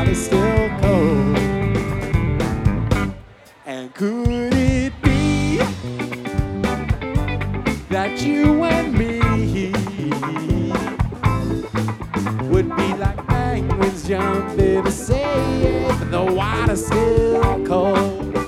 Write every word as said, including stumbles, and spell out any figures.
water's still cold. And could it be that you and me would be like penguins jumping to say it, but the water's still cold.